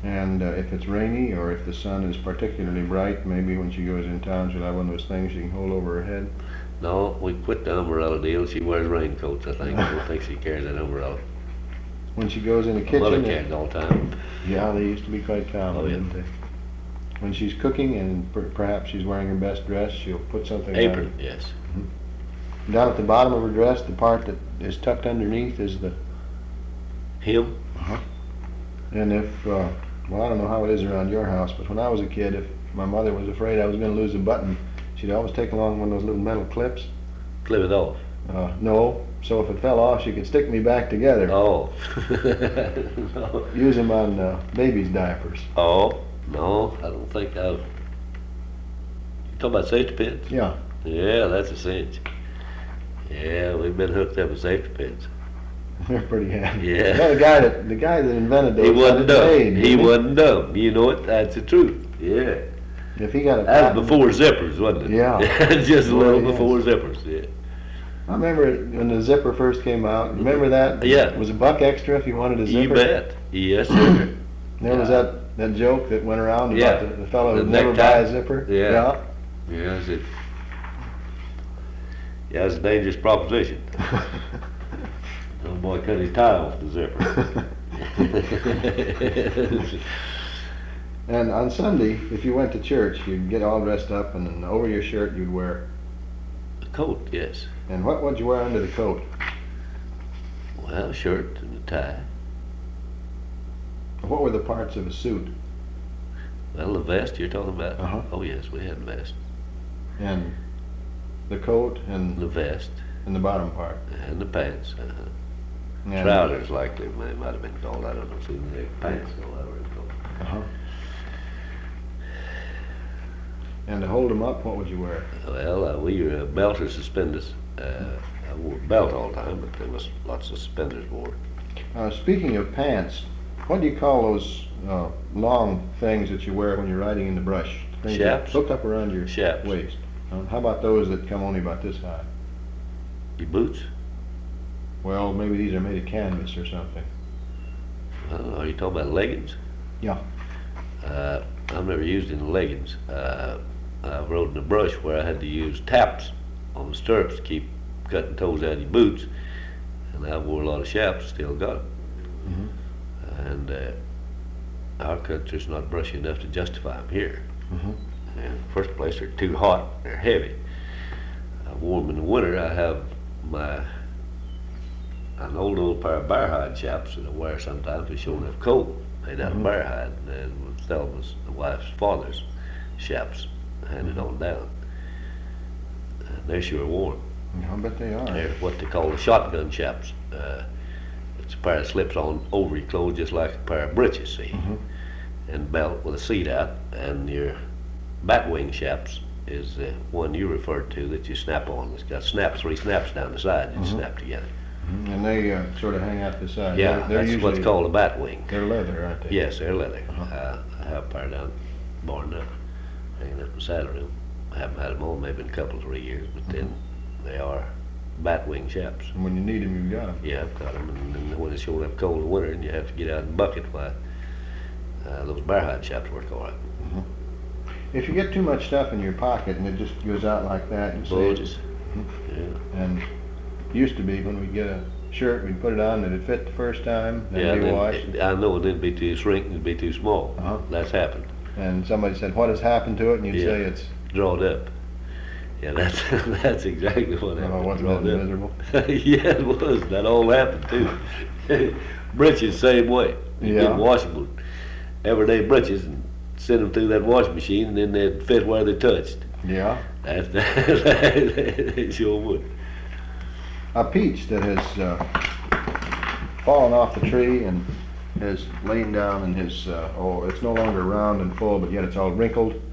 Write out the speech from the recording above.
And if it's rainy or if the sun is particularly bright, maybe when she goes in town she'll have one of those things she can hold over her head. No, we quit the umbrella deal. She wears raincoats, I think. I don't think she carries that umbrella. When she goes in the My mother kitchen, carried it all the time. yeah, they used to be quite common, Oh, yeah. didn't they? When she's cooking and perhaps she's wearing her best dress, she'll put something Apron, yes. down at the bottom of her dress. The part that is tucked underneath is the Him? And if, well, I don't know how it is around your house, but when I was a kid, if my mother was afraid I was going to lose a button, she'd always take along one of those little metal clips. Clip it off. No, so if it fell off, she could stick me back together. Oh. No. Use them on babies' diapers. Oh, no, I don't think I've... You talking about safety pins? Yeah. Yeah, that's a cinch. Yeah, we've been hooked up with safety pins. They're pretty handy. Yeah. No, the guy that invented those. He wasn't dumb. Made, He wasn't dumb. You know it. That's the truth. Yeah. If he got a That patent, was before zippers, wasn't it? Yeah. Just a little Yes. before zippers. Yeah. I remember when the zipper first came out. Remember that? Yeah. It was a buck extra if you wanted a zipper. You bet. Yes, sir. There was that joke that went around about Yeah. the fellow who'd The never necktie. buy a zipper. Yeah. Yeah, it's a dangerous proposition. Little boy cut his tie off the zipper. And on Sunday, if you went to church, you'd get all dressed up, and then over your shirt you'd wear. A coat, yes. And what would you wear under the coat? Well, a shirt and a tie. What were the parts of a suit? Well, the vest you're talking about? Uh-huh. Oh, yes, we had a vest. And the coat and The vest the bottom part. and the pants. And, Trousers, likely, they might have been called. I don't know. See, the pants, whatever it's called. Uh-huh. And to hold them up, what would you wear? Well, we were belt or suspenders. I wore a belt all the time, but there was lots of suspenders wore. Speaking of pants, what do you call those long things that you wear when you're riding in the brush? Things that Chaps. hook up around your Chaps. waist. How about those that come only about this high? Your boots? Well, maybe these are made of canvas or something. Are you talking about leggings? Yeah. I've never used any leggings. I rode in the brush where I had to use taps on the stirrups to keep cutting toes out of your boots, and I wore a lot of chaps, still got them. Mm-hmm. And our country's not brushy enough to justify them here. Mm-hmm. And in the first place, they're too hot, they're heavy. I wore them in the winter. I have an old pair of bear hide chaps that I wear sometimes if it's showing up cold, made out of bear hide, and with Thelma's, the wife's father's chaps handed on down. And they're sure warm. I bet they are. They're what they call the shotgun chaps. It's a pair that slips on over your clothes just like a pair of breeches, see? Mhm. And belt with a seat out, and your batwing chaps is the one you referred to that you snap on. It's got three snaps down the side and snap together. Mhm. And they sort of hang out the side. Yeah, they're that's usually, what's called a batwing. They're leather, aren't they? Yes, they're leather. Uh-huh. I have a pair down barn now, hanging up in the saddle room. I haven't had them on maybe in a couple, 3 years, but then they are batwing chaps. And when you need them, you've got them. Yeah, I've got them, and then when it's showing up cold in the winter and you have to get out and bucket, why, those bear hide chaps work all right. If you get too much stuff in your pocket and it just goes out like that, you say, Bulges. Yeah. and it used to be when we'd get a shirt, we'd put it on and it'd fit the first time, then Yeah, be then washed. I know it'd be too shrink and it'd be too small. Uh-huh. That's happened. And somebody said, what has happened to it? And you'd Yeah. say it's, Drawed up. Yeah, that's that's exactly what happened. wasn't that Drawed up. miserable? Yeah, it was. That all happened too. Britches, same way. You Yeah. get washable, everyday britches, and send them through that washing machine, and then they'd fit where they touched. Yeah. They sure would. A peach that has fallen off the tree and has lain down and has, it's no longer round and full, but yet it's all wrinkled.